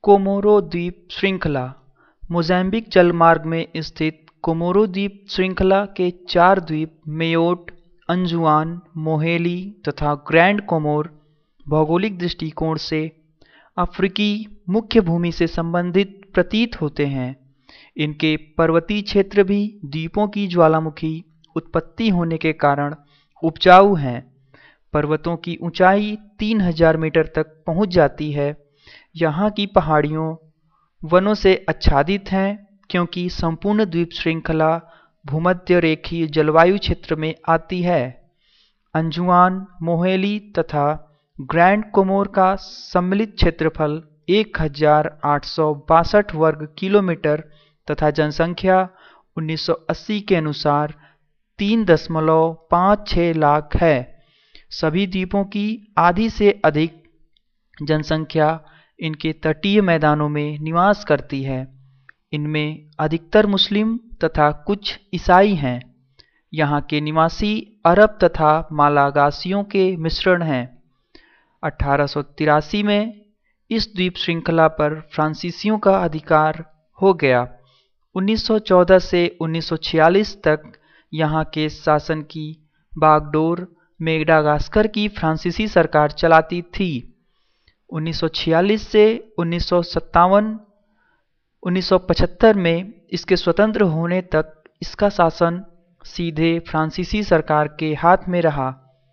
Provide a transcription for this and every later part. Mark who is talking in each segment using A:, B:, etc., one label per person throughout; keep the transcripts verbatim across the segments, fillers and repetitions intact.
A: Comoros द्वीप श्रृंखला। Mozambique जलमार्ग में स्थित कोमोरो द्वीप श्रृंखला के चार द्वीप मेयोट, अंजुआन, मोहेली तथा ग्रैंड कोमोर भौगोलिक दृष्टिकोण से अफ्रीकी मुख्य भूमि से संबंधित प्रतीत होते हैं। इनके पर्वतीय क्षेत्र भी द्वीपों की ज्वालामुखी उत्पत्ति होने के कारण उपजाऊ हैं। पर्वतों की ऊंचाई तीन हज़ार मीटर तक पहुंच जाती है। यहाँ की पहाड़ियों वनों से आच्छादित हैं क्योंकि संपूर्ण द्वीप श्रृंखला भूमध्य रेखीय जलवायु क्षेत्र में आती है। अंजुआन, मोहेली तथा ग्रैंड कोमोर का सम्मिलित क्षेत्रफल एक हज़ार आठ सौ बासठ वर्ग किलोमीटर तथा जनसंख्या उन्नीस सौ अस्सी के अनुसार तीन दशमलव पाँच छः लाख है। सभी द्वीपों की आधी से अधिक जनसंख्या इनके तटीय मैदानों में निवास करती है। इनमें अधिकतर मुस्लिम तथा कुछ ईसाई हैं। यहाँ के निवासी अरब तथा मालागासियों के मिश्रण हैं। अठारह सौ तिरासी में इस द्वीप श्रृंखला पर फ्रांसीसियों का अधिकार हो गया। उन्नीस सौ चौदह से उन्नीस सौ छियालीस तक यहाँ के शासन की बागडोर मेडागास्कर की फ्रांसीसी सरकार चलाती थी। उन्नीस सौ छियालीस से उन्नीस सौ सत्तावन उन्नीस सौ पचहत्तर में इसके स्वतंत्र होने तक इसका शासन सीधे फ्रांसीसी सरकार के हाथ में रहा।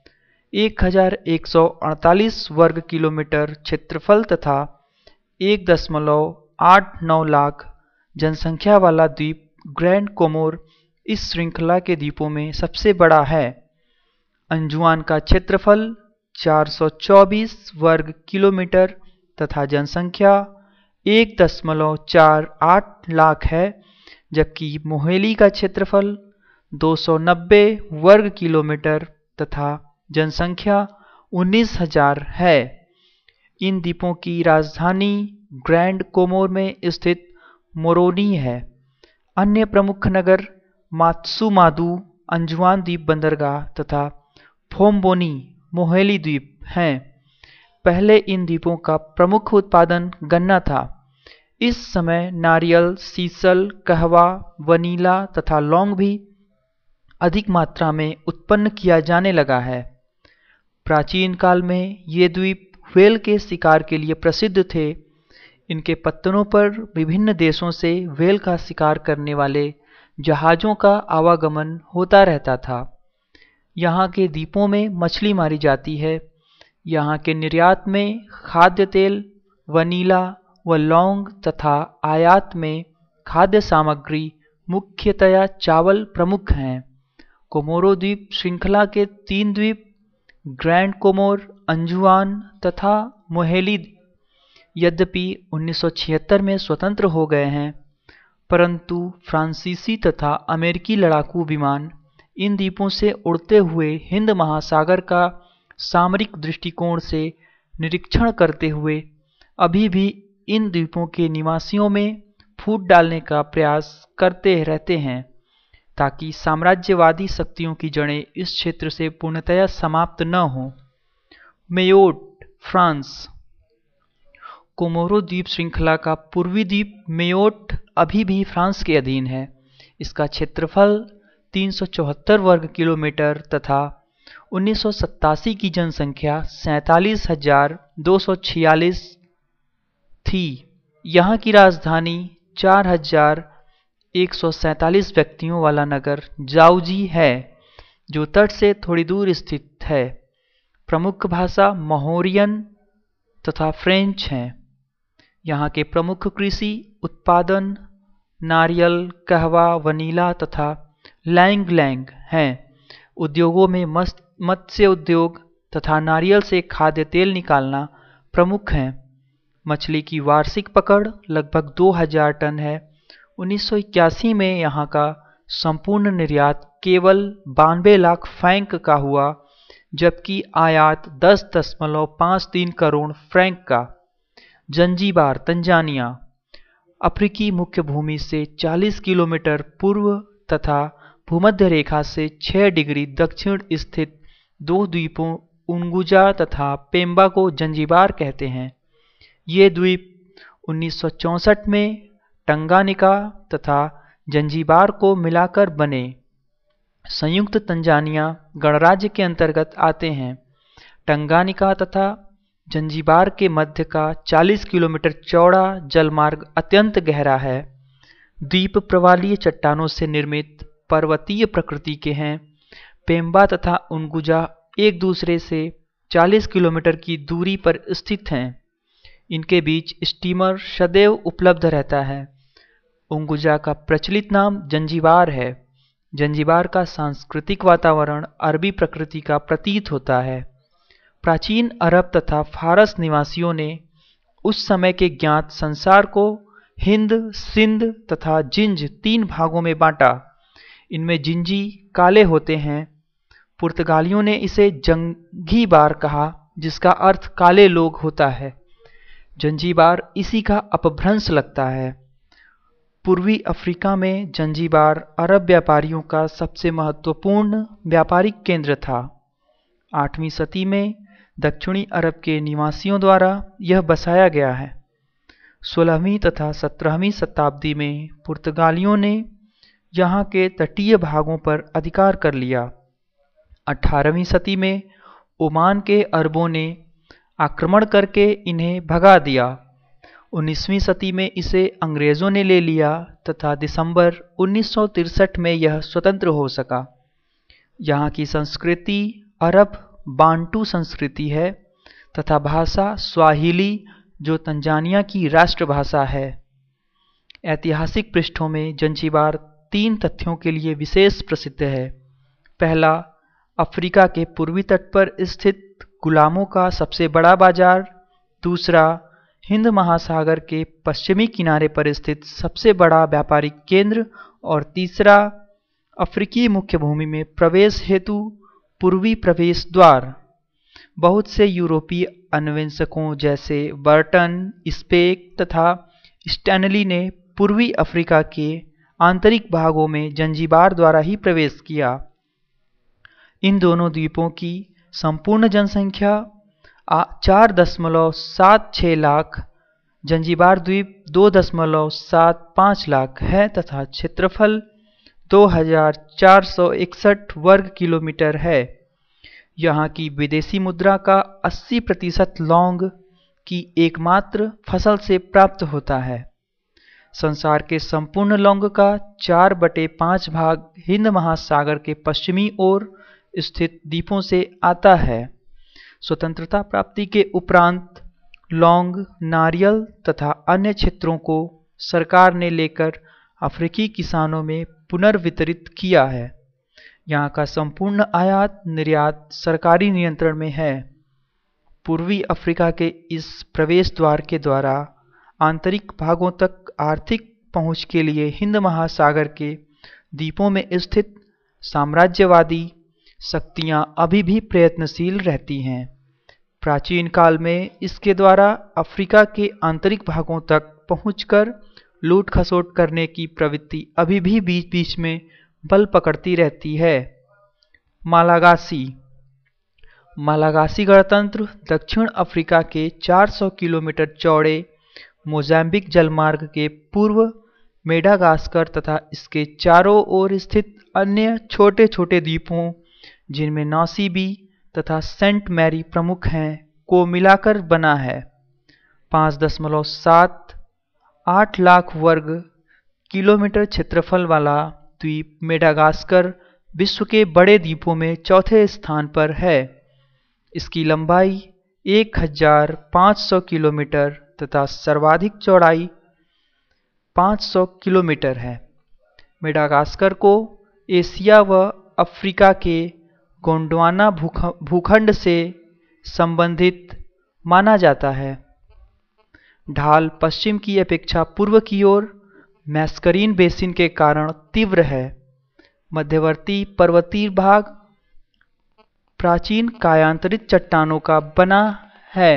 A: एक हज़ार एक सौ अड़तालीस वर्ग किलोमीटर क्षेत्रफल तथा एक दशमलव आठ नौ लाख जनसंख्या वाला द्वीप ग्रैंड कोमोर इस श्रृंखला के द्वीपों में सबसे बड़ा है। अंजुआन का क्षेत्रफल चार सौ चौबीस वर्ग किलोमीटर तथा जनसंख्या एक दशमलव चार आठ लाख है, जबकि मोहेली का क्षेत्रफल दो सौ नब्बे वर्ग किलोमीटर तथा जनसंख्या उन्नीस हज़ार है। इन द्वीपों की राजधानी ग्रैंड कोमोर में स्थित मोरोनी है। अन्य प्रमुख नगर मात्सुमादू, अंजुआन द्वीप बंदरगाह तथा फोम्बोनी, मोहेली द्वीप हैं। पहले इन द्वीपों का प्रमुख उत्पादन गन्ना था। इस समय नारियल, सीसल, कहवा, वनीला तथा लौंग भी अधिक मात्रा में उत्पन्न किया जाने लगा है। प्राचीन काल में ये द्वीप व्हेल के शिकार के लिए प्रसिद्ध थे। इनके पत्तनों पर विभिन्न देशों से व्हेल का शिकार करने वाले जहाज़ों का आवागमन होता रहता था। यहाँ के द्वीपों में मछली मारी जाती है। यहाँ के निर्यात में खाद्य तेल, वनीला व लौंग तथा आयात में खाद्य सामग्री मुख्यतया चावल प्रमुख हैं। कोमोरो द्वीप श्रृंखला के तीन द्वीप ग्रैंड कोमोर, अंजुआन तथा मोहेली यद्यपि उन्नीस सौ छिहत्तर में स्वतंत्र हो गए हैं, परंतु फ्रांसीसी तथा अमेरिकी लड़ाकू विमान इन द्वीपों से उड़ते हुए हिंद महासागर का सामरिक दृष्टिकोण से निरीक्षण करते हुए अभी भी इन द्वीपों के निवासियों में फूट डालने का प्रयास करते रहते हैं, ताकि साम्राज्यवादी शक्तियों की जड़ें इस क्षेत्र से पूर्णतया समाप्त न हों। मेयोट, फ्रांस। कोमोरो द्वीप श्रृंखला का पूर्वी द्वीप मेयोट अभी भी फ्रांस के अधीन है। इसका क्षेत्रफल तीन सौ चौहत्तर वर्ग किलोमीटर तथा उन्नीस सौ सत्तासी की जनसंख्या सैंतालीस हजार दो सौ छियालीस थी। यहाँ की राजधानी चार हजार एक सौ सैंतालीस व्यक्तियों वाला नगर जाउजी है, जो तट से थोड़ी दूर स्थित है। प्रमुख भाषा मोहोरियन तथा फ्रेंच हैं। यहाँ के प्रमुख कृषि उत्पादन नारियल, कहवा, वनीला तथा लैंग लैंग हैं। उद्योगों में मत्स्य उद्योग तथा नारियल से खाद्य तेल निकालना प्रमुख हैं। मछली की वार्षिक पकड़ लगभग दो हज़ार टन है। उन्नीस सौ इक्यासी में यहाँ का संपूर्ण निर्यात केवल बानवे लाख फ्रैंक का हुआ, जबकि आयात दस दशमलव पाँच तीन करोड़ फ्रैंक का। Zanzibar, Tanzania. अफ्रीकी मुख्य भूमि से चालीस किलोमीटर पूर्व तथा भूमध्य रेखा से छह डिग्री दक्षिण स्थित दो द्वीपों उंगुजा तथा पेम्बा को जंजीबार कहते हैं। ये द्वीप उन्नीस सौ चौंसठ में टंगानिका तथा जंजीबार को मिलाकर बने संयुक्त तंजानिया गणराज्य के अंतर्गत आते हैं। टंगानिका तथा जंजीबार के मध्य का चालीस किलोमीटर चौड़ा जलमार्ग अत्यंत गहरा है। द्वीप प्रवालीय चट्टानों से निर्मित पर्वतीय प्रकृति के हैं। पेम्बा तथा उनगुजा एक दूसरे से चालीस किलोमीटर की दूरी पर स्थित हैं। इनके बीच स्टीमर सदैव उपलब्ध रहता है। उनगुजा का प्रचलित नाम जंजीबार है। जंजीबार का सांस्कृतिक वातावरण अरबी प्रकृति का प्रतीत होता है। प्राचीन अरब तथा फारस निवासियों ने उस समय के ज्ञात संसार को हिंद, सिंध तथा जिंज तीन भागों में बांटा। इनमें जिंजी काले होते हैं। पुर्तगालियों ने इसे जंगीबार कहा, जिसका अर्थ काले लोग होता है। जंजीबार इसी का अपभ्रंश लगता है। पूर्वी अफ्रीका में जंजीबार अरब व्यापारियों का सबसे महत्वपूर्ण व्यापारिक केंद्र था। आठवीं सदी में दक्षिणी अरब के निवासियों द्वारा यह बसाया गया है। सोलहवीं तथा सत्रहवीं शताब्दी में पुर्तगालियों ने यहाँ के तटीय भागों पर अधिकार कर लिया। अठारहवीं सदी में ओमान के अरबों ने आक्रमण करके इन्हें भगा दिया। उन्नीसवीं सदी में इसे अंग्रेज़ों ने ले लिया तथा दिसंबर उन्नीस सौ तिरसठ में यह स्वतंत्र हो सका। यहाँ की संस्कृति अरब बांटू संस्कृति है तथा भाषा स्वाहिली, जो तंजानिया की राष्ट्रभाषा है। ऐतिहासिक पृष्ठों में जंजीबार तीन तथ्यों के लिए विशेष प्रसिद्ध है। पहला, अफ्रीका के पूर्वी तट पर स्थित गुलामों का सबसे बड़ा बाजार। दूसरा, हिंद महासागर के पश्चिमी किनारे पर स्थित सबसे बड़ा व्यापारिक केंद्र। और तीसरा, अफ्रीकी मुख्य भूमि में प्रवेश हेतु पूर्वी प्रवेश द्वार। बहुत से यूरोपीय अन्वेषकों जैसे बर्टन, स्पेक तथा स्टैनली ने पूर्वी अफ्रीका के आंतरिक भागों में जंजीबार द्वारा ही प्रवेश किया। इन दोनों द्वीपों की संपूर्ण जनसंख्या चार दशमलव सात छः लाख, जंजीबार द्वीप दो दशमलव सात पाँच लाख है तथा क्षेत्रफल दो हजार चार सौ इकसठ वर्ग किलोमीटर है। यहाँ की विदेशी मुद्रा का अस्सी प्रतिशत लौंग की एकमात्र फसल से प्राप्त होता है। संसार के संपूर्ण लौंग का चार बटे पाँच भाग हिंद महासागर के पश्चिमी ओर स्थित द्वीपों से आता है। स्वतंत्रता प्राप्ति के उपरांत लौंग, नारियल तथा अन्य क्षेत्रों को सरकार ने लेकर अफ्रीकी किसानों में पुनर्वितरित किया है। यहाँ का संपूर्ण आयात निर्यात सरकारी नियंत्रण में है। पूर्वी अफ्रीका के इस प्रवेश द्वार के द्वारा आंतरिक भागों तक आर्थिक पहुँच के लिए हिंद महासागर के द्वीपों में स्थित साम्राज्यवादी शक्तियाँ अभी भी प्रयत्नशील रहती हैं। प्राचीन काल में इसके द्वारा अफ्रीका के आंतरिक भागों तक पहुंचकर लूट खसोट करने की प्रवृत्ति अभी भी बीच बीच में बल पकड़ती रहती है। मालागासी मालागासी गणतंत्र दक्षिण अफ्रीका के चार सौ किलोमीटर चौड़े मोजाम्बिक जलमार्ग के पूर्व मेडागास्कर तथा इसके चारों ओर स्थित अन्य छोटे छोटे द्वीपों, जिनमें नौसीबी तथा सेंट मैरी प्रमुख हैं, को मिलाकर बना है। पाँच दशमलव सात आठ लाख वर्ग किलोमीटर क्षेत्रफल वाला द्वीप मेडागास्कर विश्व के बड़े द्वीपों में चौथे स्थान पर है। इसकी लंबाई एक हजार पाँच सौ किलोमीटर तथा सर्वाधिक चौड़ाई पाँच सौ किलोमीटर है। मेडागास्कर को एशिया व अफ्रीका के गोंडवाना भूखंड से संबंधित माना जाता है। ढाल पश्चिम की अपेक्षा पूर्व की ओर मैस्करीन बेसिन के कारण तीव्र है। मध्यवर्ती पर्वतीय भाग प्राचीन कायांतरित चट्टानों का बना है।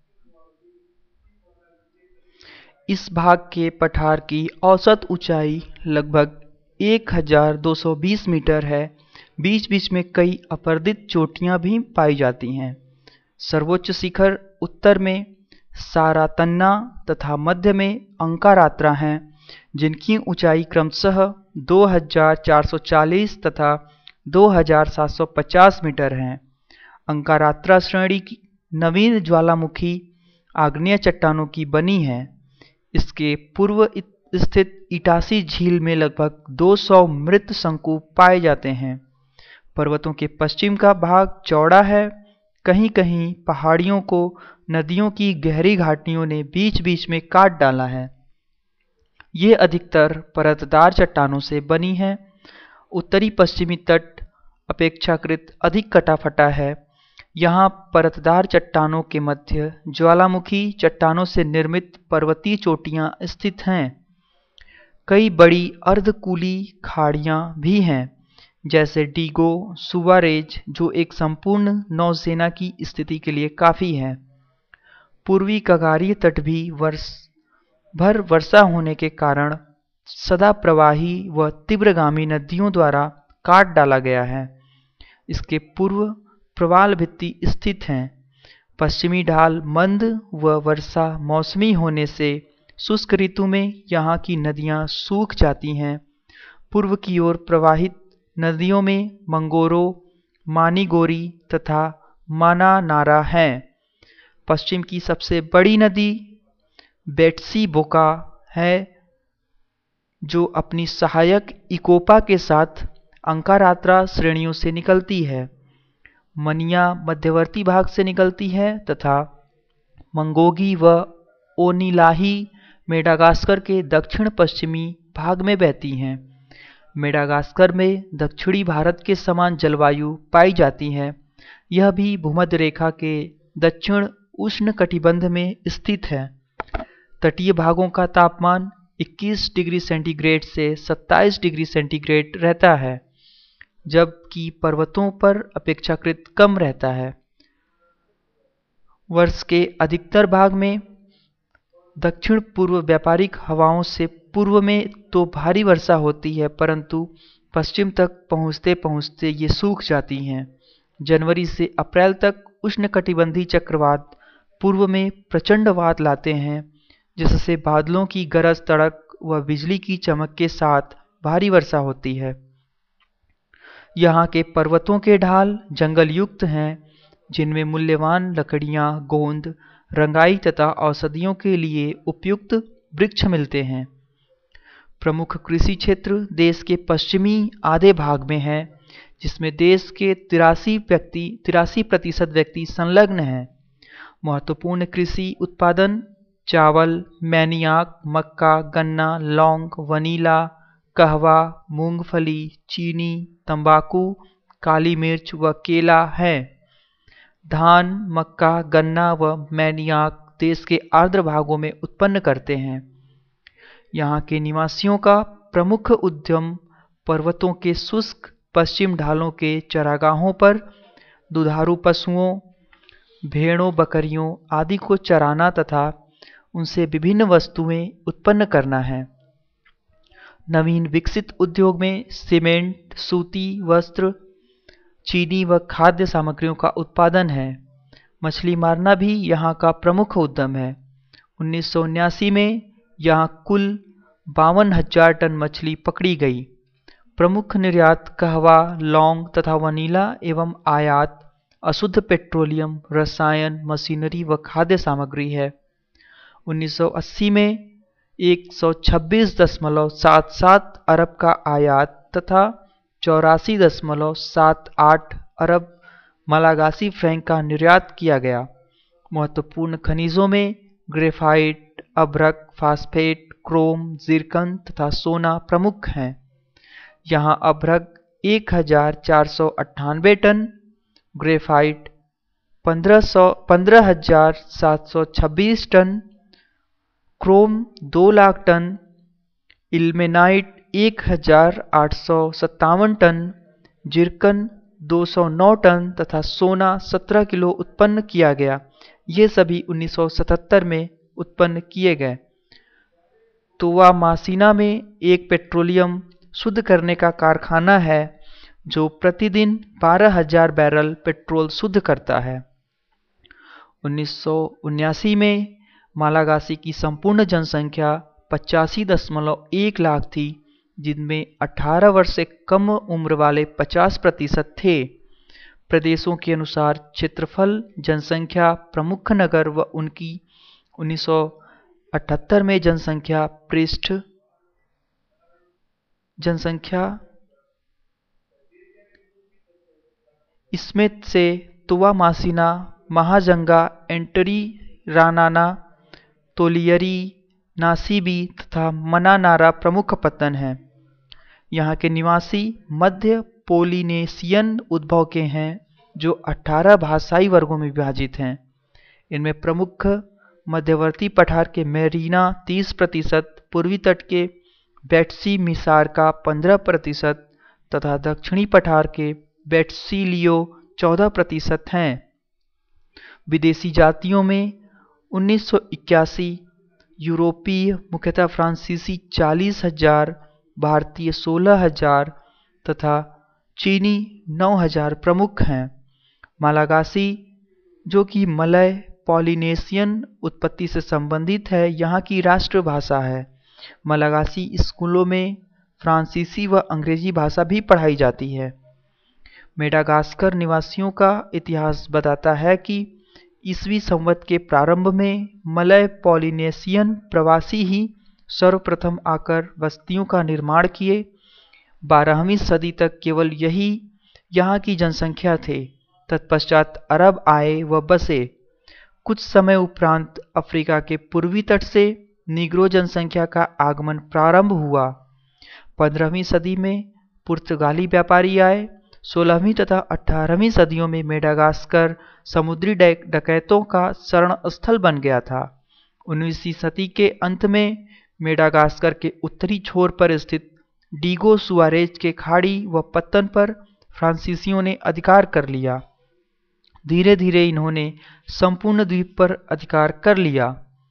A: इस भाग के पठार की औसत ऊंचाई लगभग एक हजार दो सौ बीस मीटर है। बीच बीच में कई अपर्दित चोटियां भी पाई जाती हैं। सर्वोच्च शिखर उत्तर में सारातन्ना तथा मध्य में अंकारात्रा हैं, जिनकी ऊंचाई क्रमशः दो हज़ार चार सौ चालीस तथा दो हज़ार सात सौ पचास मीटर हैं। अंकारात्रा श्रेणी की नवीन ज्वालामुखी आग्नेय चट्टानों की बनी है। इसके पूर्व स्थित इटासी झील में लगभग दो सौ मृत शंकु पाए जाते हैं। पर्वतों के पश्चिम का भाग चौड़ा है। कहीं कहीं पहाड़ियों को नदियों की गहरी घाटियों ने बीच बीच में काट डाला है। ये अधिकतर परतदार चट्टानों से बनी है। उत्तरी पश्चिमी तट अपेक्षाकृत अधिक कटा-फटा है। यहाँ परतदार चट्टानों के मध्य ज्वालामुखी चट्टानों से निर्मित पर्वतीय चोटियाँ स्थित हैं। कई बड़ी अर्धकूली खाड़ियाँ भी हैं, जैसे डीगो सुवारेज, जो एक संपूर्ण नौसेना की स्थिति के लिए काफ़ी है। पूर्वी कगारीय तट भी वर्ष भर वर्षा होने के कारण सदा प्रवाही व तीव्रगामी नदियों द्वारा काट डाला गया है। इसके पूर्व प्रवाल भित्ति स्थित हैं। पश्चिमी ढाल मंद व वर्षा मौसमी होने से शुष्क ऋतु में यहाँ की नदियाँ सूख जाती हैं। पूर्व की ओर प्रवाहित नदियों में मंगोरो, मानीगोरी तथा मानानारा हैं। पश्चिम की सबसे बड़ी नदी बेट्सी बोका है, जो अपनी सहायक इकोपा के साथ अंकारात्रा श्रेणियों से निकलती है। मनिया मध्यवर्ती भाग से निकलती है तथा मंगोगी व ओनिलाही मेडागास्कर के दक्षिण पश्चिमी भाग में बहती हैं। मेडागास्कर में दक्षिणी भारत के समान जलवायु पाई जाती है। यह भी भूमध्य रेखा के दक्षिण उष्णकटिबंध में स्थित है। तटीय भागों का तापमान इक्कीस डिग्री सेंटीग्रेड से सत्ताईस डिग्री सेंटीग्रेड रहता है, जबकि पर्वतों पर अपेक्षाकृत कम रहता है। वर्ष के अधिकतर भाग में दक्षिण पूर्व व्यापारिक हवाओं से पूर्व में तो भारी वर्षा होती है, परंतु पश्चिम तक पहुंचते पहुंचते ये सूख जाती हैं। जनवरी से अप्रैल तक उष्णकटिबंधीय चक्रवात पूर्व में प्रचंड वात लाते हैं, जिससे बादलों की गरज तड़क व बिजली की चमक के साथ भारी वर्षा होती है। यहाँ के पर्वतों के ढाल जंगल युक्त हैं, जिनमें मूल्यवान लकड़ियाँ, गोंद, रंगाई तथा औषधियों के लिए उपयुक्त वृक्ष मिलते हैं। प्रमुख कृषि क्षेत्र देश के पश्चिमी आधे भाग में है, जिसमें देश के तिरासी व्यक्ति तिरासी प्रतिशत व्यक्ति संलग्न हैं। महत्वपूर्ण कृषि उत्पादन चावल, मैनियाक, मक्का, गन्ना, लौंग, वनीला, कहवा, मूंगफली, चीनी, तंबाकू, काली मिर्च व केला है। धान, मक्का, गन्ना व मैनियाक देश के आर्द्र भागों में उत्पन्न करते हैं। यहाँ के निवासियों का प्रमुख उद्यम पर्वतों के शुष्क पश्चिम ढालों के चरागाहों पर दुधारू पशुओं, भेड़ों, बकरियों आदि को चराना तथा उनसे विभिन्न वस्तुएं उत्पन्न करना है। नवीन विकसित उद्योग में सीमेंट, सूती वस्त्र, चीनी व खाद्य सामग्रियों का उत्पादन है। मछली मारना भी यहाँ का प्रमुख उद्यम है। उन्नीस सौ उन्यासी में यहाँ कुल बावन हजार टन मछली पकड़ी गई। प्रमुख निर्यात कहवा, लौंग तथा वनीला एवं आयात अशुद्ध पेट्रोलियम, रसायन, मशीनरी व खाद्य सामग्री है। उन्नीस सौ अस्सी में एक सौ छब्बीस दशमलव सात सात अरब का आयात तथा चौरासी दशमलव सात आठ अरब मलागासी फ्रैंक का निर्यात किया गया। महत्वपूर्ण खनिजों में ग्रेफाइट, अभ्रक, फास्फेट, क्रोम, जिरकन तथा सोना प्रमुख हैं। यहाँ अभ्रक एक हजार चार सौ अट्ठानबे टन, ग्रेफाइट पंद्रह सौ पंद्रह हजार सात सौ छब्बीस टन, क्रोम दो लाख टन, इल्मेनाइट एक हजार आठ सौ सत्तावन टन, जिरकन दो सौ नौ टन तथा सोना सत्रह किलो उत्पन्न किया गया। ये सभी उन्नीस सौ सतहत्तर में उत्पन्न किए गए। तोवामासीना में एक पेट्रोलियम शुद्ध करने का कारखाना है, जो प्रतिदिन बारह हजार बैरल पेट्रोल शुद्ध करता है। उन्नीस सौ उन्यासी में मालागासी की संपूर्ण जनसंख्या पचासी दशमलव एक लाख थी, जिनमें अठारह वर्ष से कम उम्र वाले पचास प्रतिशत थे। प्रदेशों के अनुसार क्षेत्रफल, जनसंख्या, प्रमुख नगर व उनकी उन्नीस सौ अठहत्तर में जनसंख्या पृष्ठ जनसंख्या स्मिथ से तुवामासिना, महाजंगा, एंटरी, रानाना, तोलियरी, नासीबी तथा मनानारा प्रमुख पत्तन हैं। यहाँ के निवासी मध्य पोलिनेशियन उद्भव के हैं, जो अठारह भाषाई वर्गों में विभाजित हैं। इनमें प्रमुख मध्यवर्ती पठार के मेरीना तीस प्रतिशत, पूर्वी तट के बेट्सी मिसारका पंद्रह प्रतिशत तथा दक्षिणी पठार के बेट्सिलियो चौदह प्रतिशत हैं। विदेशी जातियों में उन्नीस सौ इक्यासी यूरोपीय मुख्यतः फ्रांसीसी चालीस हजार, भारतीय सोलह हजार तथा चीनी नौ हजार प्रमुख हैं। मालागासी, जो कि मलय पॉलिनेशियन उत्पत्ति से संबंधित है, यहाँ की राष्ट्रभाषा है। मालागासी स्कूलों में फ्रांसीसी व अंग्रेजी भाषा भी पढ़ाई जाती है। मेडागास्कर निवासियों का इतिहास बताता है कि ईसवी संवत के प्रारंभ में मलय पॉलिनेशियन प्रवासी ही सर्वप्रथम आकर बस्तियों का निर्माण किए। बारहवीं सदी तक केवल यही यहाँ की जनसंख्या थे। तत्पश्चात अरब आए व बसे। कुछ समय उपरांत अफ्रीका के पूर्वी तट से निग्रो जनसंख्या का आगमन प्रारंभ हुआ। पंद्रहवीं सदी में पुर्तगाली व्यापारी आए। सोलहवीं तथा अठारहवीं सदियों में मेडागास्कर समुद्री डकैतों का शरण स्थल बन गया था। उन्नीसवीं सदी के अंत में मेडागास्कर के उत्तरी छोर पर स्थित डीगो सुआरेज के खाड़ी व पत्तन पर फ्रांसीसियों ने अधिकार कर लिया। धीरे धीरे इन्होंने संपूर्ण द्वीप पर अधिकार कर लिया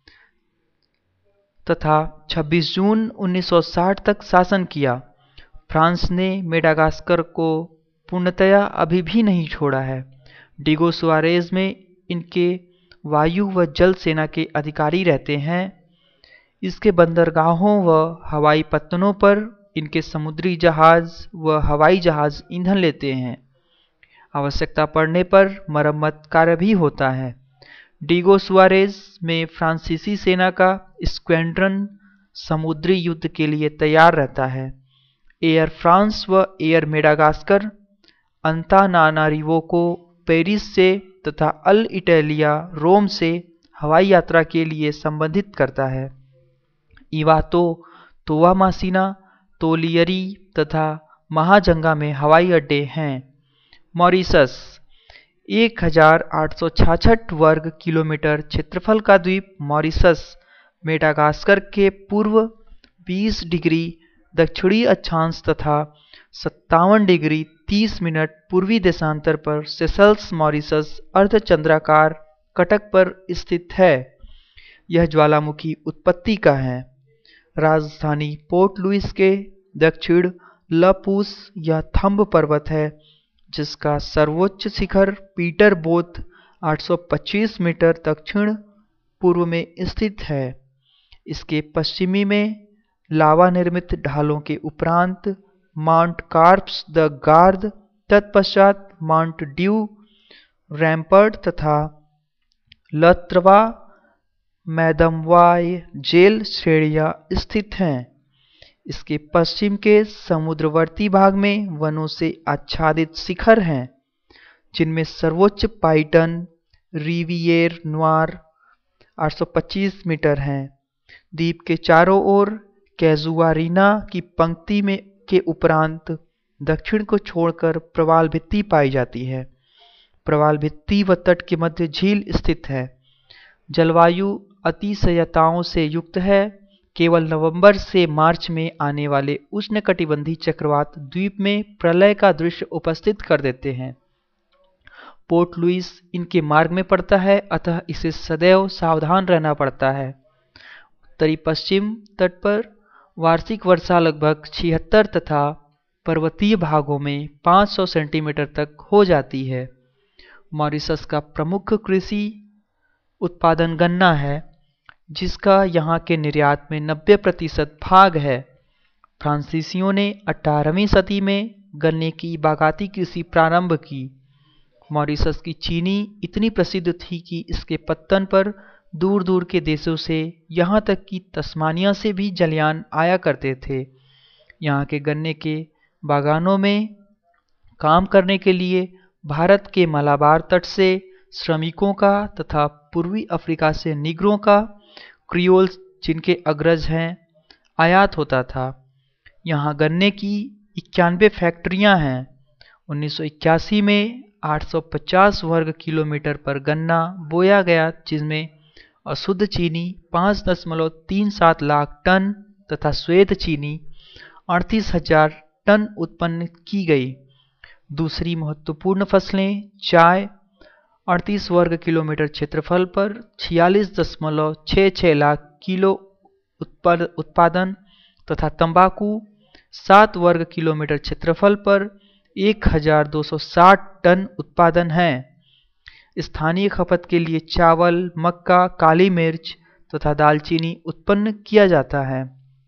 A: तथा छब्बीस जून उन्नीस सौ साठ तक शासन किया। फ्रांस ने मेडागास्कर को पूर्णतया अभी भी नहीं छोड़ा है। डीगो सुआरेज में इनके वायु व जल सेना के अधिकारी रहते हैं। इसके बंदरगाहों व हवाई पत्तनों पर इनके समुद्री जहाज व हवाई जहाज ईंधन लेते हैं। आवश्यकता पड़ने पर मरम्मत कार्य भी होता है। डीगो सुआरेज में फ्रांसीसी सेना का स्क्वाड्रन समुद्री युद्ध के लिए तैयार रहता है। एयर फ्रांस व एयर मेडागास्कर अंतानानारिवो को पेरिस से तथा अल इटालिया रोम से हवाई यात्रा के लिए संबंधित करता है। इवातो, तुवामासिना, तोलियरी तथा महाजंगा में हवाई अड्डे हैं। मॉरिशस एक हजार आठ सौ छियासठ वर्ग किलोमीटर क्षेत्रफल का द्वीप मॉरिशस मेडागास्कर के पूर्व बीस डिग्री दक्षिणी अक्षांश तथा सत्तावन डिग्री तीस मिनट पूर्वी देशांतर पर सेशल्स मॉरिशस अर्धचंद्राकार कटक पर स्थित है। यह ज्वालामुखी उत्पत्ति का है। राजधानी पोर्ट लुइस के दक्षिण लपूस या थंब पर्वत है, जिसका सर्वोच्च शिखर पीटर बोथ आठ सौ पच्चीस मीटर दक्षिण पूर्व में स्थित है। इसके पश्चिमी में लावा निर्मित ढालों के उपरांत माउंट कार्प्स द गार्द, तत्पश्चात माउंट ड्यू, रैम्पर्ट तथा लत्रवा मैदमवाय जेल श्रेणियां स्थित हैं। इसके पश्चिम के समुद्रवर्ती भाग में वनों से आच्छादित शिखर हैं, जिनमें सर्वोच्च पाइटन रिविएर नोयर आठ सौ पच्चीस मीटर हैं। द्वीप के चारों ओर कैजुआरीना की पंक्ति में के उपरांत दक्षिण को छोड़कर प्रवाल भित्ति पाई जाती है। प्रवाल भित्ति व तट के मध्य झील स्थित है। जलवायु अतिशयताओं से युक्त है। केवल नवंबर से मार्च में आने वाले उष्णकटिबंधीय चक्रवात द्वीप में प्रलय का दृश्य उपस्थित कर देते हैं। पोर्ट लुइस इनके मार्ग में पड़ता है, अतः इसे सदैव सावधान रहना पड़ता है। उत्तरी पश्चिम तट पर वार्षिक वर्षा लगभग छिहत्तर तथा पर्वतीय भागों में पाँच सौ सेंटीमीटर तक हो जाती है। मॉरिशस का प्रमुख कृषि उत्पादन गन्ना है। जिसका यहाँ के निर्यात में नब्बे प्रतिशत भाग है। फ्रांसीसियों ने अठारहवीं सदी में गन्ने की बागाती कृषि प्रारंभ की। मॉरिशस की चीनी इतनी प्रसिद्ध थी कि इसके पत्तन पर दूर दूर के देशों से, यहाँ तक कि तस्मानिया से भी जलयान आया करते थे। यहाँ के गन्ने के बागानों में काम करने के लिए भारत के मलाबार तट से श्रमिकों का तथा पूर्वी अफ्रीका से निगरों का, क्रियोल्स जिनके अग्रज हैं, आयात होता था। यहाँ गन्ने की इक्यानवे फैक्ट्रियाँ हैं। उन्नीस सौ इक्यासी में आठ सौ पचास वर्ग किलोमीटर पर गन्ना बोया गया, जिसमें अशुद्ध चीनी पाँच दशमलव तीन सात लाख टन तथा श्वेत चीनी अड़तीस हजार टन उत्पन्न की गई। दूसरी महत्वपूर्ण फसलें चाय अड़तीस वर्ग किलोमीटर क्षेत्रफल पर छियालीस दशमलव छः छः लाख किलो उत्पादन तथा तंबाकू सात वर्ग किलोमीटर क्षेत्रफल पर एक हजार दो सौ साठ टन उत्पादन है। स्थानीय खपत के लिए चावल, मक्का, काली मिर्च तथा दालचीनी उत्पन्न किया जाता है।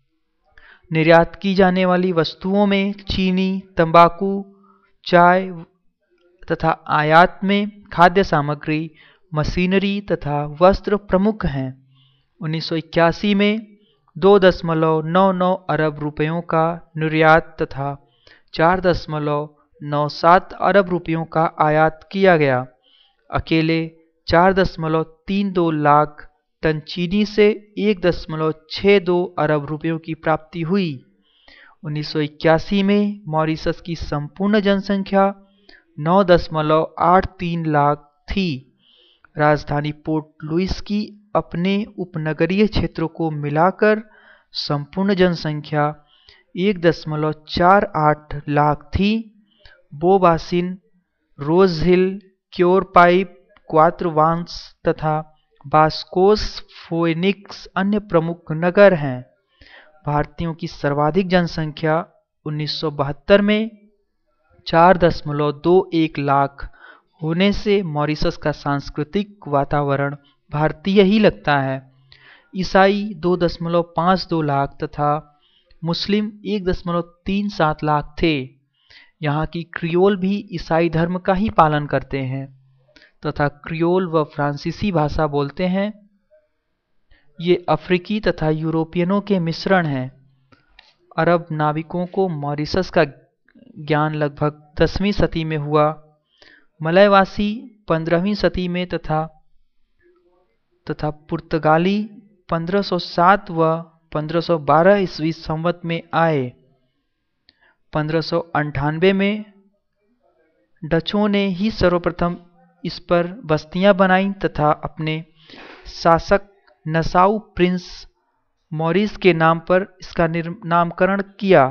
A: निर्यात की जाने वाली वस्तुओं में चीनी, तंबाकू, चाय तथा आयात में खाद्य सामग्री, मशीनरी तथा वस्त्र प्रमुख हैं। उन्नीस सौ इक्यासी में दो दशमलव नौ नौ अरब रुपयों का निर्यात तथा चार दशमलव नौ सात अरब रुपयों का आयात किया गया। अकेले चार दशमलव तीन दो लाख टन चीनी से एक दशमलव छः दो अरब रुपयों की प्राप्ति हुई। उन्नीस सौ इक्यासी में मॉरिशस की संपूर्ण जनसंख्या नौ दशमलव आठ तीन लाख थी। राजधानी पोर्ट लुइस की अपने उपनगरीय क्षेत्रों को मिलाकर संपूर्ण जनसंख्या एक दशमलव चार आठ लाख थी। बोबासिन, रोज हिल, क्योर पाइप, क्वात्रवांस तथा बास्कोस फोएनिक्स अन्य प्रमुख नगर हैं। भारतीयों की सर्वाधिक जनसंख्या उन्नीस सौ बहत्तर में चार दशमलव दो एक लाख होने से मॉरिशस का सांस्कृतिक वातावरण भारतीय ही लगता है। ईसाई दो दशमलव पाँच दो लाख तथा मुस्लिम एक दशमलव तीन सात लाख थे। यहाँ की क्रियोल भी ईसाई धर्म का ही पालन करते हैं तथा क्रियोल व फ्रांसीसी भाषा बोलते हैं। ये अफ्रीकी तथा यूरोपियनों के मिश्रण हैं। अरब नाविकों को मॉरिशस का ज्ञान लगभग दसवीं सदी में हुआ। मलयवासी पंद्रहवीं सदी में तथा तथा पुर्तगाली पंद्रह सौ सात व पंद्रह सौ बारह ईस्वी संवत में आए। पंद्रह सौ अंठानवे में डचों ने ही सर्वप्रथम इस पर बस्तियां बनाईं तथा अपने शासक नसाउ प्रिंस मॉरिस के नाम पर इसका नामकरण किया।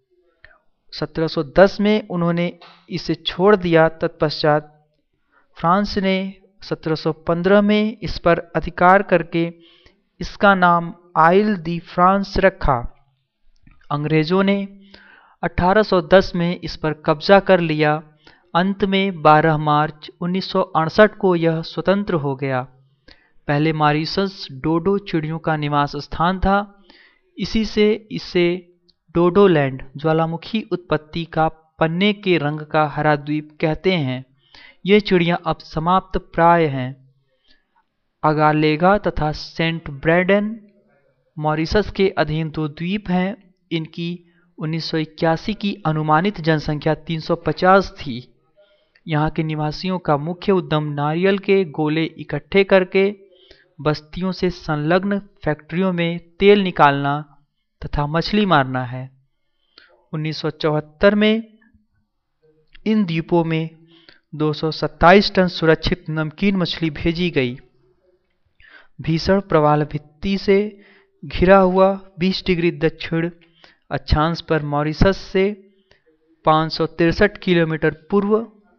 A: सत्रह सौ दस में उन्होंने इसे छोड़ दिया। तत्पश्चात फ्रांस ने सत्रह सौ पंद्रह में इस पर अधिकार करके इसका नाम आइल दी फ्रांस रखा। अंग्रेजों ने अठारह सौ दस में इस पर कब्जा कर लिया। अंत में बारह मार्च उन्नीस सौ अड़सठ को यह स्वतंत्र हो गया। पहले मॉरिशस डोडो चिड़ियों का निवास स्थान था। इसी से इसे डोडोलैंड, ज्वालामुखी उत्पत्ति का पन्ने के रंग का हरा द्वीप कहते हैं। ये चिड़ियाँ अब समाप्त प्राय हैं। अगालेगा तथा सेंट ब्रेंडन मॉरिशस के अधीन दो द्वीप हैं। इनकी उन्नीस सौ इक्यासी की अनुमानित जनसंख्या तीन सौ पचास थी। यहाँ के निवासियों का मुख्य उद्यम नारियल के गोले इकट्ठे करके बस्तियों से संलग्न फैक्ट्रियों में तेल निकालना तथा मछली मारना है। उन्नीस सौ चौहत्तर में इन द्वीपों में दो सौ सत्ताईस टन सुरक्षित नमकीन मछली भेजी गई। भीषण प्रवाल भित्ति से घिरा हुआ बीस डिग्री दक्षिण अक्षांश पर मॉरिशस से पाँच सौ तिरसठ किलोमीटर पूर्व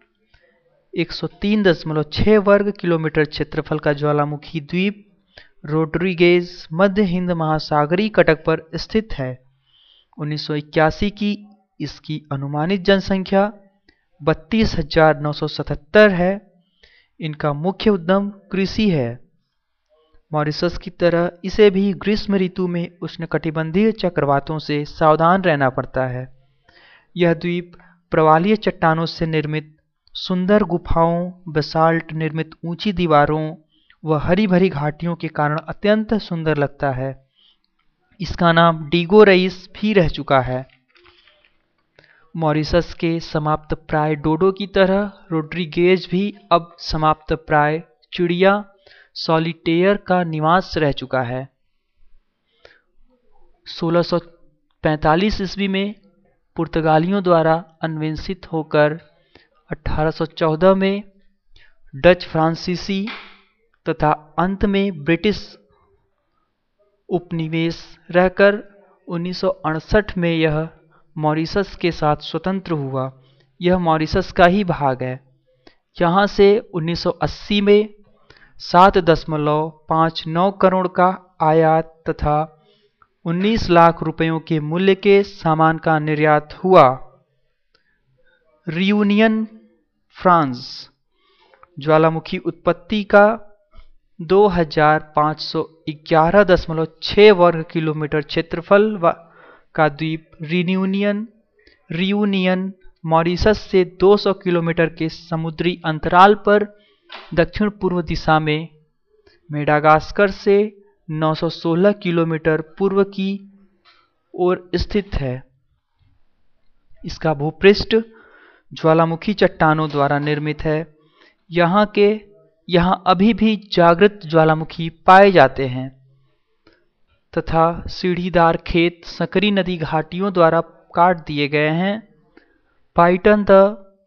A: एक सौ तीन दशमलव छः वर्ग किलोमीटर क्षेत्रफल का ज्वालामुखी द्वीप रोड्रिगेज मध्य हिंद महासागरीय कटक पर स्थित है। उन्नीस सौ इक्यासी की इसकी अनुमानित जनसंख्या बत्तीस हजार नौ सौ सतहत्तर है। इनका मुख्य उद्यम कृषि है। मॉरिशस की तरह इसे भी ग्रीष्म ऋतु में उष्णकटिबंधीय चक्रवातों से सावधान रहना पड़ता है। यह द्वीप प्रवालीय चट्टानों से निर्मित सुंदर गुफाओं, बेसाल्ट निर्मित ऊंची दीवारों व हरी भरी घाटियों के कारण अत्यंत सुंदर लगता है। इसका नाम डीगो रईस भी रह चुका है। मॉरिशस के समाप्त प्राय डोडो की तरह रोड्रीगेज भी अब समाप्त प्राय चिड़िया सॉलिटेयर का निवास रह चुका है। सोलह सौ पैंतालीस ईस्वी में पुर्तगालियों द्वारा अन्वेषित होकर अठारह सौ चौदह में डच फ्रांसीसी तथा अंत में ब्रिटिश उपनिवेश रहकर उन्नीस सौ अड़सठ में यह मॉरिशस के साथ स्वतंत्र हुआ। यह मॉरिशस का ही भाग है। यहाँ से उन्नीस सौ अस्सी में सात दशमलव पाँच नौ करोड़ का आयात तथा उन्नीस लाख रुपयों के मूल्य के सामान का निर्यात हुआ। रियूनियन फ्रांस ज्वालामुखी उत्पत्ति का दो हज़ार पाँच सौ ग्यारह दशमलव छह वर्ग किलोमीटर क्षेत्रफल का द्वीप रियूनियन रियूनियन मॉरिशस से दो सौ किलोमीटर के समुद्री अंतराल पर दक्षिण पूर्व दिशा में, मेडागास्कर से नौ सौ सोलह किलोमीटर पूर्व की ओर स्थित है। इसका भूपृष्ठ ज्वालामुखी चट्टानों द्वारा निर्मित है। यहाँ के यहाँ अभी भी जागृत ज्वालामुखी पाए जाते हैं तथा सीढ़ीदार खेत सकरी नदी घाटियों द्वारा काट दिए गए हैं। पाइटन द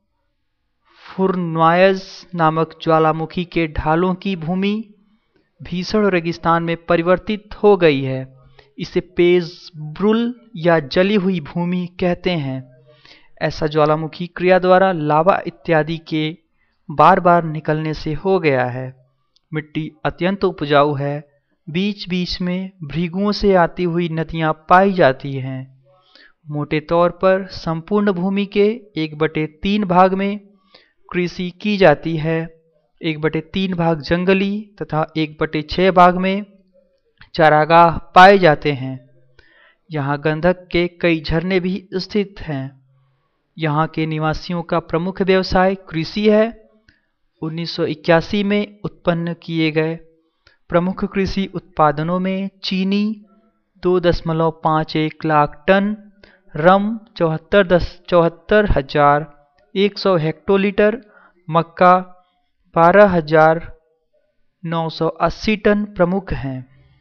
A: फुर्नवायज नामक ज्वालामुखी के ढालों की भूमि भीषण रेगिस्तान में परिवर्तित हो गई है। इसे पेजब्रुल या जली हुई भूमि कहते हैं। ऐसा ज्वालामुखी क्रिया द्वारा लावा इत्यादि के बार बार निकलने से हो गया है। मिट्टी अत्यंत उपजाऊ है। बीच बीच में भृगुओं से आती हुई नदियां पाई जाती हैं। मोटे तौर पर संपूर्ण भूमि के एक बटे तीन भाग में कृषि की जाती है, एक बटे तीन भाग जंगली तथा एक बटे छह भाग में चारागाह पाए जाते हैं। यहाँ गंधक के कई झरने भी स्थित हैं। यहाँ के निवासियों का प्रमुख व्यवसाय कृषि है। उन्नीस सौ इक्यासी में उत्पन्न किए गए प्रमुख कृषि उत्पादनों में चीनी दो दशमलव पाँच एक लाख टन, रम चौहत्तर दस चौहत्तर हजार एक सौ हेक्टोलीटर, मक्का बारह हजार नौ सौ अस्सी टन प्रमुख हैं।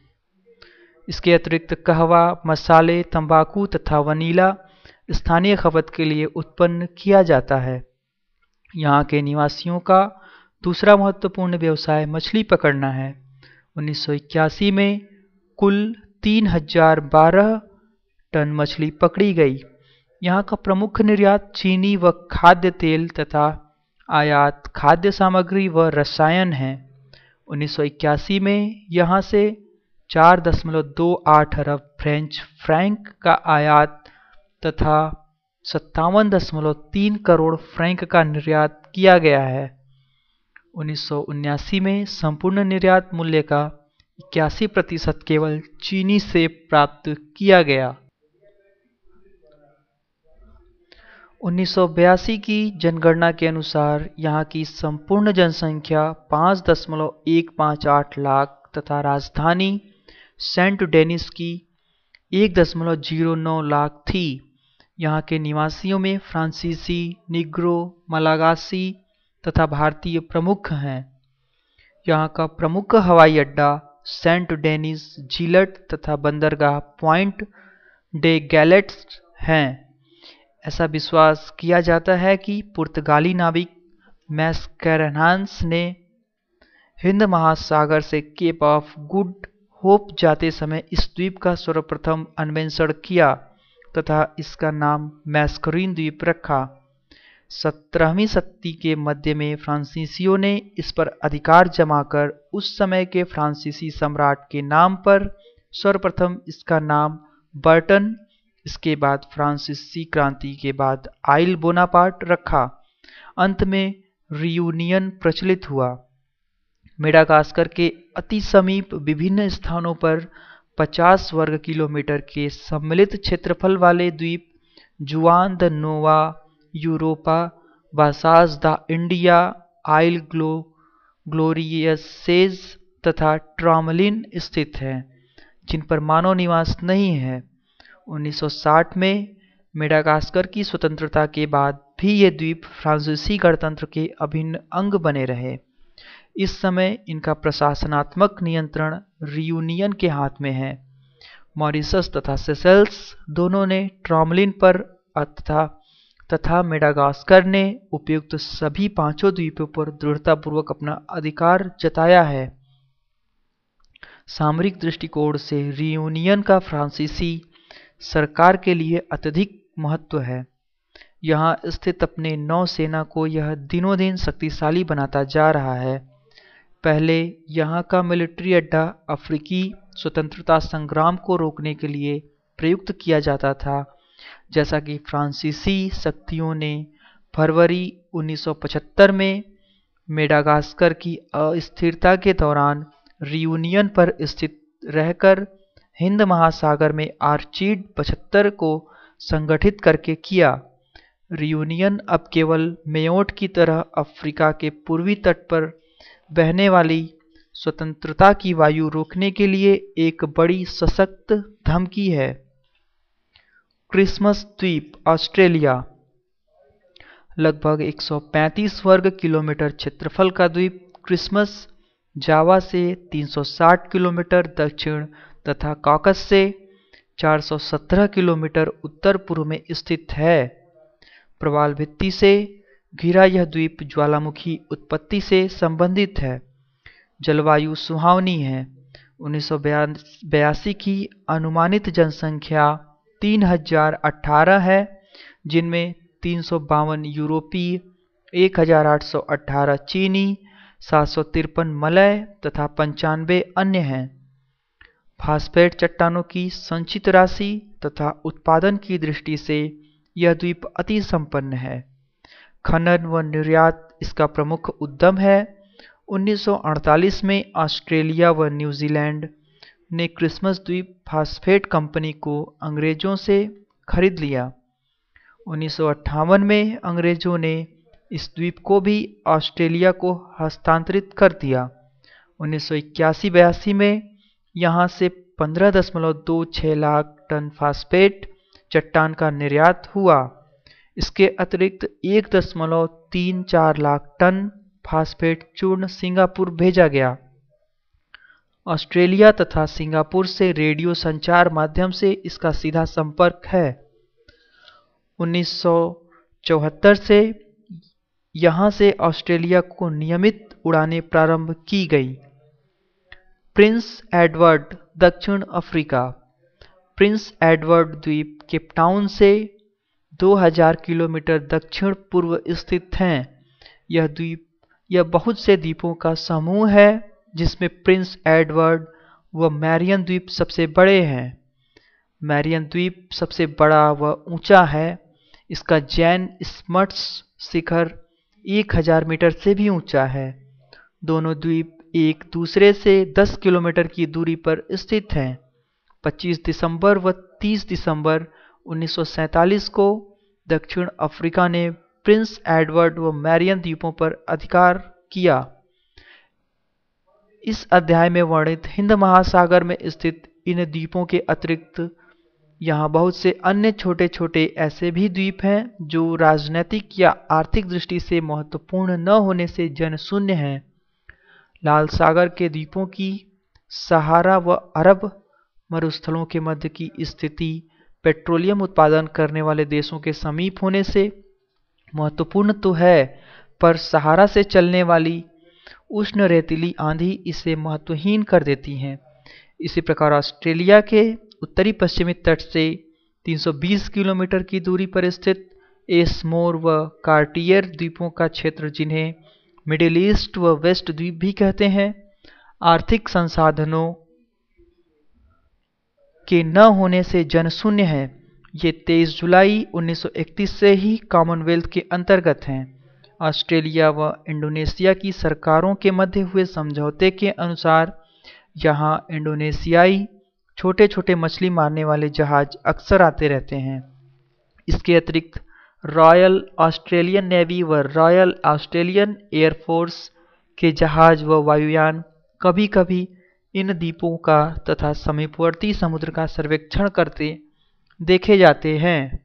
A: इसके अतिरिक्त कहवा, मसाले, तंबाकू तथा वनीला स्थानीय खपत के लिए उत्पन्न किया जाता है। यहाँ के निवासियों का दूसरा महत्वपूर्ण व्यवसाय मछली पकड़ना है। उन्नीस सौ इक्यासी में कुल तीन हजार बारह टन मछली पकड़ी गई। यहाँ का प्रमुख निर्यात चीनी व खाद्य तेल तथा आयात खाद्य सामग्री व रसायन है। उन्नीस सौ इक्यासी में यहाँ से चार दशमलव दो आठ अरब फ्रेंच फ्रैंक का आयात तथा सत्तावन दशमलव तीन करोड़ फ्रैंक का निर्यात किया गया है। उन्नीस सौ उन्यासी में संपूर्ण निर्यात मूल्य का इक्यासी प्रतिशत केवल चीनी से प्राप्त किया गया। उन्नीस सौ बयासी की जनगणना के अनुसार यहाँ की संपूर्ण जनसंख्या पाँच दशमलव एक पाँच आठ लाख तथा राजधानी सेंट डेनिस की एक दशमलव जीरो नौ लाख थी। यहाँ के निवासियों में फ्रांसीसी, निग्रो, मलागासी तथा भारतीय प्रमुख हैं। यहाँ का प्रमुख हवाई अड्डा सेंट डेनिस, जिलट तथा बंदरगाह पॉइंट डे गैलेट्स हैं। ऐसा विश्वास किया जाता है कि पुर्तगाली नाविक मैस्करेनास ने हिंद महासागर से केप ऑफ गुड होप जाते समय इस द्वीप का सर्वप्रथम अन्वेषण किया तथा इसका नाम मैस्करीन द्वीप रखा। सत्रहवीं शताब्दी के मध्य में फ्रांसीसियों ने इस पर अधिकार जमाकर उस समय के फ्रांसीसी सम्राट के नाम पर सर्वप्रथम इसका नाम बर्टन, इसके बाद फ्रांसीसी क्रांति के बाद आइल बोनापार्ट रखा। अंत में रियूनियन प्रचलित हुआ। मेडागास्कर के अति समीप विभिन्न स्थानों पर पचास वर्ग किलोमीटर के सम्मिलित क्षेत्रफल वाले द्वीप Juan de Nova, Europa, Bassas da India, Isle ग्लो ग्लोरियसेज तथा ट्रामलिन स्थित हैं, जिन पर मानव निवास नहीं है। उन्नीस सौ साठ में मेडागास्कर की स्वतंत्रता के बाद भी ये द्वीप फ्रांसीसी गणतंत्र के अभिन्न अंग बने रहे। इस समय इनका प्रशासनात्मक नियंत्रण रियूनियन के हाथ में है। मॉरिशस तथा सेशेल्स दोनों ने ट्रामलिन पर तथा तथा मेडागास्कर ने उपयुक्त सभी पांचों द्वीपों पर दृढ़तापूर्वक अपना अधिकार जताया है। सामरिक दृष्टिकोण से रियूनियन का फ्रांसीसी सरकार के लिए अत्यधिक महत्व है। यहाँ स्थित अपने नौसेना को यह दिनों दिन शक्तिशाली बनाता जा रहा है। पहले यहाँ का मिलिट्री अड्डा अफ्रीकी स्वतंत्रता संग्राम को रोकने के लिए प्रयुक्त किया जाता था, जैसा कि फ्रांसीसी शक्तियों ने फरवरी उन्नीस सौ पचहत्तर में मेडागास्कर की अस्थिरता के दौरान रियूनियन पर स्थित रहकर हिंद महासागर में आर्चीड पचहत्तर को संगठित करके किया। रियूनियन अब केवल मेयोट की तरह अफ्रीका के पूर्वी तट पर बहने वाली स्वतंत्रता की वायु रोकने के लिए एक बड़ी सशक्त धमकी है। क्रिसमस द्वीप ऑस्ट्रेलिया लगभग एक सौ पैंतीस वर्ग किलोमीटर क्षेत्रफल का द्वीप क्रिसमस जावा से तीन सौ साठ किलोमीटर दक्षिण तथा कॉकस से चार सौ सत्रह किलोमीटर उत्तर पूर्व में स्थित है। प्रवाल भित्ति से घिरा यह द्वीप ज्वालामुखी उत्पत्ति से संबंधित है। जलवायु सुहावनी है। उन्नीस सौ बयासी की अनुमानित जनसंख्या तीन हजार अठारह है, जिनमें तीन सौ बावन यूरोपीय, एक हजार आठ सौ अठारह चीनी, सात सौ तिरपन मलय तथा पंचानवे अन्य हैं। फास्फेट चट्टानों की संचित राशि तथा उत्पादन की दृष्टि से यह द्वीप अति संपन्न है। खनन व निर्यात इसका प्रमुख उद्यम है। उन्नीस सौ अड़तालीस में ऑस्ट्रेलिया व न्यूजीलैंड ने क्रिसमस द्वीप फास्फेट कंपनी को अंग्रेजों से खरीद लिया। उन्नीस सौ अट्ठावन में अंग्रेजों ने इस द्वीप को भी ऑस्ट्रेलिया को हस्तांतरित कर दिया। उन्नीस सौ इक्यासी बयासी में यहाँ से पंद्रह दशमलव दो छः लाख टन फास्फेट चट्टान का निर्यात हुआ। इसके अतिरिक्त एक दशमलव तीन चार लाख टन फास्फेट चूर्ण सिंगापुर भेजा गया। ऑस्ट्रेलिया तथा सिंगापुर से रेडियो संचार माध्यम से इसका सीधा संपर्क है। उन्नीस सौ चौहत्तर से यहाँ से ऑस्ट्रेलिया को नियमित उड़ानें प्रारंभ की गई। प्रिंस एडवर्ड दक्षिण अफ्रीका। प्रिंस एडवर्ड द्वीप केपटाउन से दो हज़ार किलोमीटर दक्षिण पूर्व स्थित हैं। यह द्वीप यह बहुत से द्वीपों का समूह है, जिसमें प्रिंस एडवर्ड व मैरियन द्वीप सबसे बड़े हैं। मैरियन द्वीप सबसे बड़ा व ऊंचा है। इसका जैन स्मट्स शिखर एक हज़ार मीटर से भी ऊंचा है। दोनों द्वीप एक दूसरे से दस किलोमीटर की दूरी पर स्थित हैं। पच्चीस दिसंबर व तीस दिसंबर उन्नीस सौ सैंतालीस को दक्षिण अफ्रीका ने प्रिंस एडवर्ड व मैरियन द्वीपों पर अधिकार किया। इस अध्याय में वर्णित हिंद महासागर में स्थित इन द्वीपों के अतिरिक्त यहाँ बहुत से अन्य छोटे छोटे ऐसे भी द्वीप हैं जो राजनीतिक या आर्थिक दृष्टि से महत्वपूर्ण न होने से जनशून्य हैं। लाल सागर के द्वीपों की सहारा व अरब मरुस्थलों के मध्य की स्थिति पेट्रोलियम उत्पादन करने वाले देशों के समीप होने से महत्वपूर्ण तो है, पर सहारा से चलने वाली उष्ण रेतीली आंधी इसे महत्वहीन कर देती हैं। इसी प्रकार ऑस्ट्रेलिया के उत्तरी पश्चिमी तट से तीन सौ बीस किलोमीटर की दूरी पर स्थित एस्मोर व कार्टियर द्वीपों का क्षेत्र, जिन्हें मिडिल ईस्ट व वेस्ट द्वीप भी कहते हैं, आर्थिक संसाधनों के न होने से जनशून्य है। ये तेईस जुलाई उन्नीस सौ इकतीस से ही कॉमनवेल्थ के अंतर्गत हैं। ऑस्ट्रेलिया व इंडोनेशिया की सरकारों के मध्य हुए समझौते के अनुसार यहाँ इंडोनेशियाई छोटे छोटे मछली मारने वाले जहाज अक्सर आते रहते हैं। इसके अतिरिक्त रॉयल ऑस्ट्रेलियन नेवी व रॉयल ऑस्ट्रेलियन एयरफोर्स के जहाज व वायुयान कभी कभी इन द्वीपों का तथा समीपवर्ती समुद्र का सर्वेक्षण करते देखे जाते हैं।